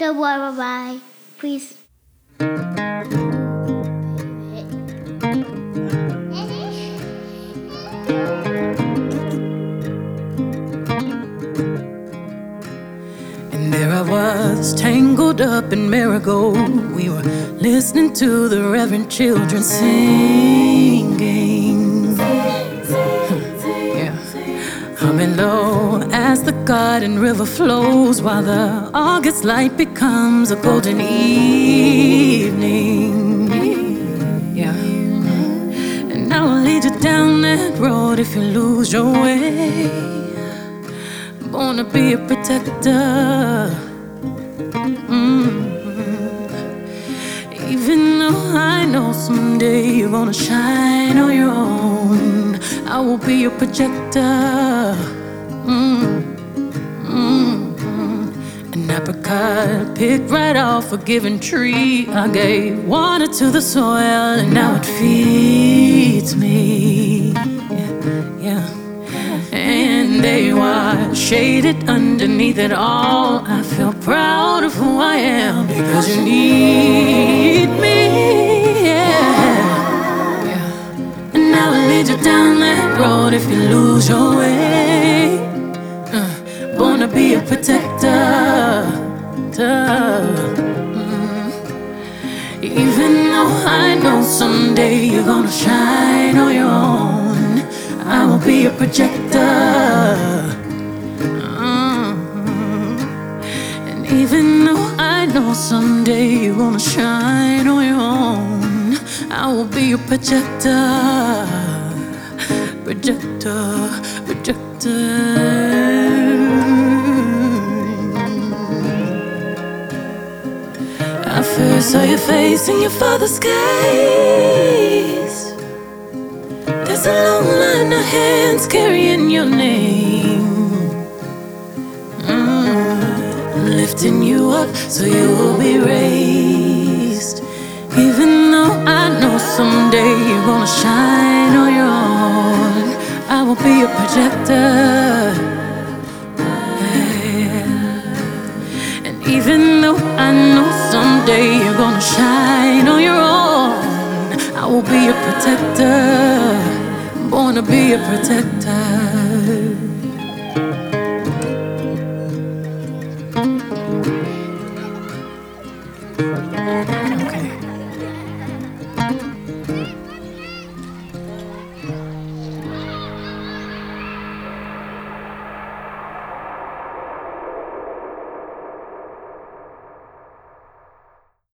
The lullaby, please. And there I was, tangled up in marigold. We were listening to the reverend children singing. Yeah. Humming low as the garden river flows, while the August light becomes a golden evening. Yeah. And I will lead you down that road if you lose your way. Born to be a protector. Even though I know someday you're gonna shine on your own, I will be your projector. An apricot picked right off a given tree. I gave water to the soil and now it feeds me. Yeah. And there you are, shaded underneath it all. I feel proud of who I am because you need me. Yeah. And I will lead you down that road if you lose your way. Born to be a protector. Even though I know someday you're gonna shine on your own, I will be a projector. And even though I know someday you're gonna shine on your own, I will be a projector. Projector, projector. I first saw your face in your father's gaze. There's a long line of hands carrying your name, lifting you up so you will be raised. Even though I know someday you're gonna shine on your own, I will be a projector. Yeah. And even though I know someday you're gonna shine on your own, I will be a protector. Born to be a protector.